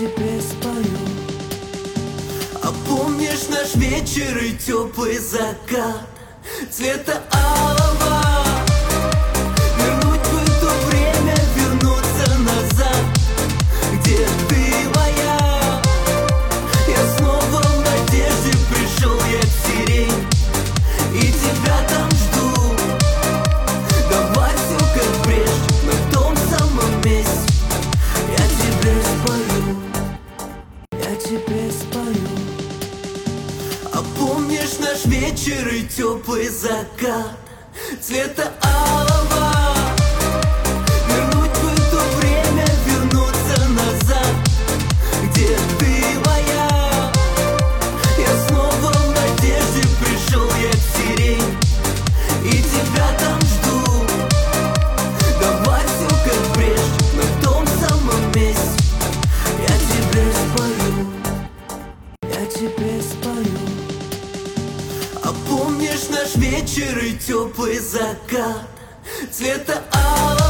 тебе спою. А помнишь наш вечер и теплый закат цвета алого? Вернуть бы то время, вернуться назад, где ты моя. Я снова в надежде пришел я к сирени, и тебя там жду. Давай все как прежде, но в том самом месте. Я тебе спою, Я тебе спою. а помнишь наш вечер и теплый закат цвета алого? Вернуть бы то время, вернуться назад, где ты моя. Я снова в надежде пришел я к сирени, и тебя там жду. Давай все как прежде, но в том самом месте. Я тебе спою, Я тебе спою. а помнишь наш вечер и теплый закат цвета алого?